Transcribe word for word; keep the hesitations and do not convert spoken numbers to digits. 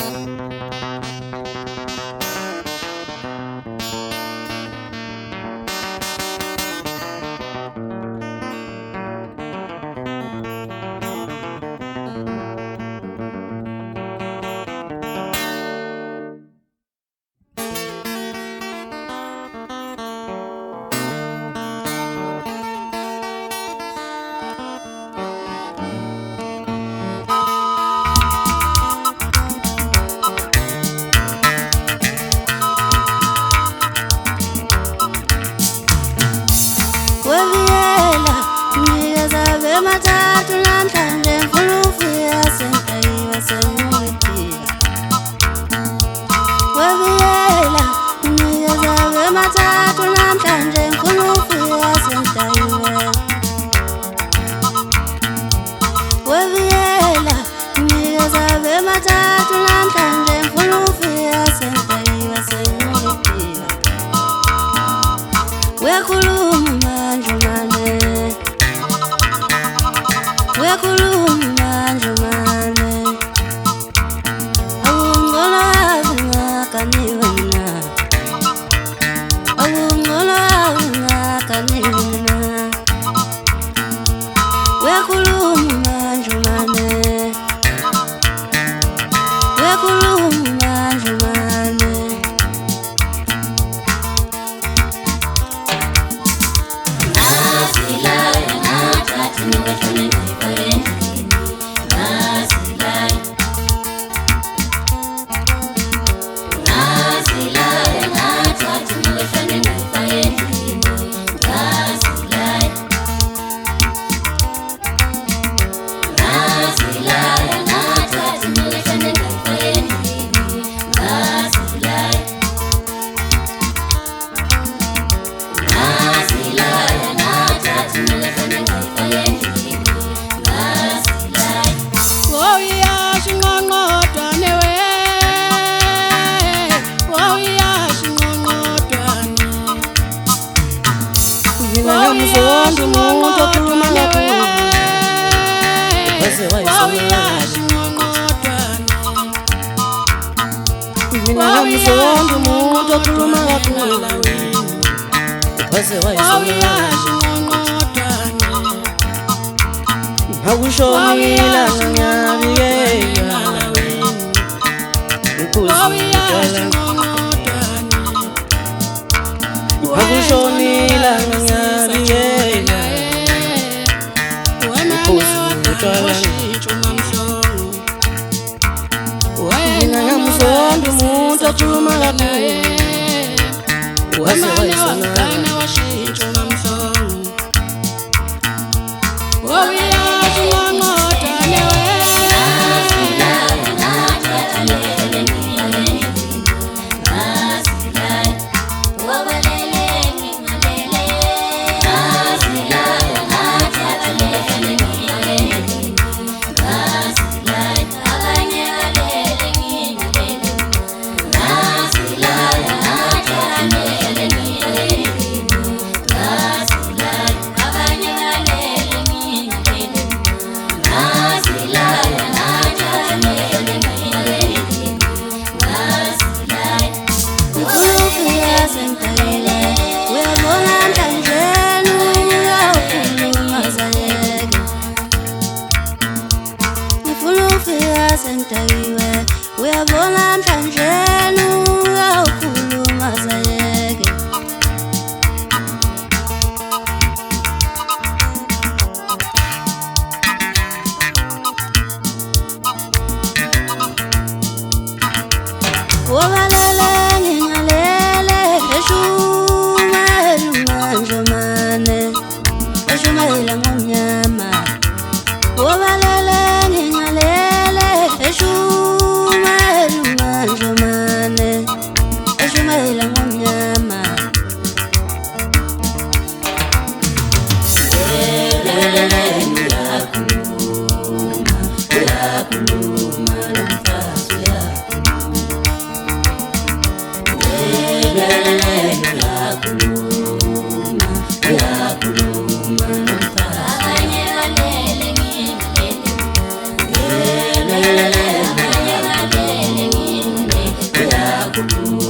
Matatu namhlanje ngifuna ufika sengitayiwe sengiyiphila Webiyela unikeza bemathathu namhlanje ngifuna ufika sengitayiwe Webiyela unikeza bemathathu namhlanje ngifuna ufika sengitayiwe sengiyiphila Uyakhuluma manje manje Uyakhuluma nje manje Awungolazi ngakaniwe mina Awungolazi ngakaniwe mina Uyakhuluma nje manje Uyakhuluma nje manje Nasilaya nathathi ningashone Ngamzonda umuntu okhuluma kakhulu Bese wayisona Mina ngamzonda umuntu okhuluma kakhulu Bese wayisona Akushonila ngiyabikela Nkosi ngicela Akushonila ngiyabikela Nkosi ngicela Mina ngamzonda umuntu okhuluma kakhulu Wase wayisona Sentayiwe uyabona namhlanje uyakhuluma sayeke Wobalele ngingalele eshumela manje mane eshumela ngomnyama Wobalele ngingalele eshumela manje mane eshumela ngomnyama Lelele uyakhuluma uyakhuluma lomfazi uyakhuluma Oh